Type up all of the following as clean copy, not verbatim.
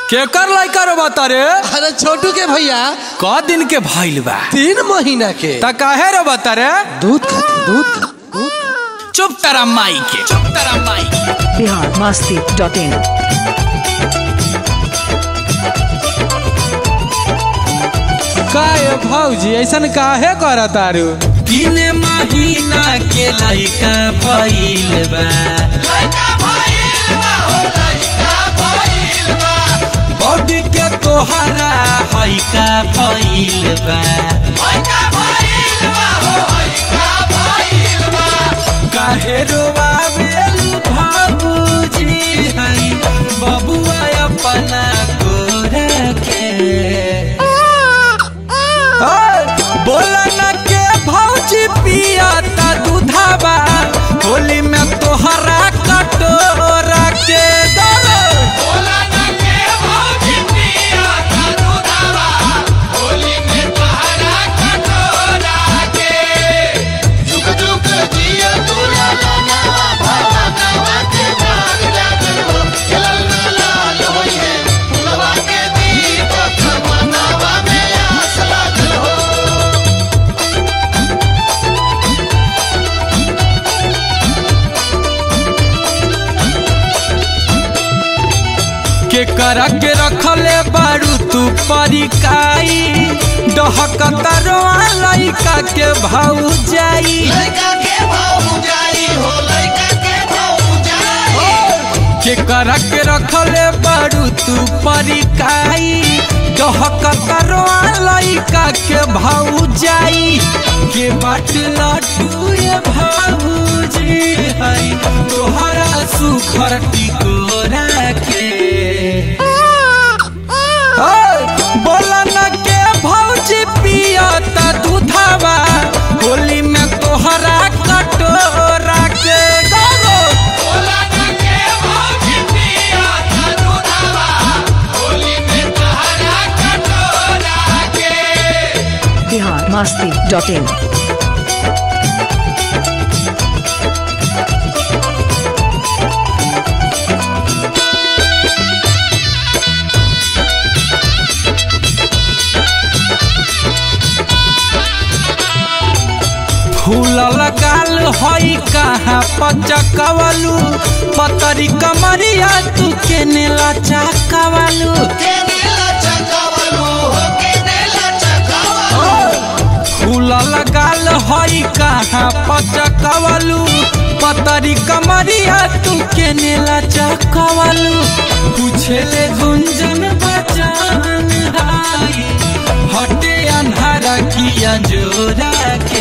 केकर लइका रो बता रे? अरे छोटू के भैया क दिन के भइल बा? 3 महीना के। त काहे रो बता रे? दूध दूध चुप तारा माई के, चुप तारा माई। biharmasti.in काहे भौजी ऐसन काहे करत तारू? 3 महीना के लइका भइल बा, बॉडी के तोहरा हइका भइल बा, काहे रोवावेलु बाबूजी हई बबुआ अपना कोरा के। बोला न के भौजी पिया ता दूधाबा, होली में तोहरा कटोरा के दरो। बोला न के भौजी पिया ता दूधाबा, होली में तोहरा कटोरा के। जुग जुग जिया तोरा लाना भावनावा के भाग जागल हो, लाल लाल होई है फुलवा के दीपक मनावा में आस लागल हो। के करा के रखले बारू तू परिकाई, डहकता रोआ लइका के भाऊ जाई। लइका के भाव जाई हो, लइका के भाव जाई। के करा के रखले बारू तू परिकाई, डहकता रोआ लइका के भाऊ जाई। के बाट लटू ये भाऊजी हई तोहरा सुखर टिकोरा के। बोला न के भौजी पिया ता दूधाबा, होली में तोहरा कटोरा के गरो। बोला न के भौजी पिया ता दूधाबा, होली में तोहरा कटोरा के। biharmasti.in फूल लगाल हई कहाँ पचकवलू, पतरी कमरिया तू के नेला चकवलू। केनेला चकावलो हो, केनेला चकावलो। फूल लगाल हई कहाँ पचकवलू, पतरी कमरिया तू के नेला चकवलू। पूछले गुंजन बचान हाई, हटे अन्हारा किया जोरा के।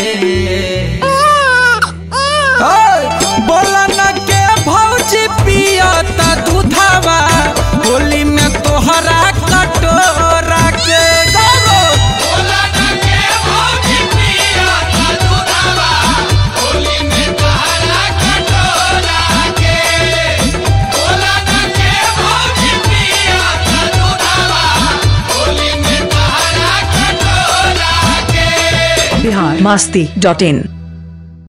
बोला न के भौजी पिया ता दूधाबा, होली में तोहरा कटोरा के गरो। बोला न के भौजी पिया ता दूधाबा, होली में तोहरा कटोरा के। बोला न के भौजी पिया ता दूधाबा, होली में तोहरा कटोरा के। biharmasti.in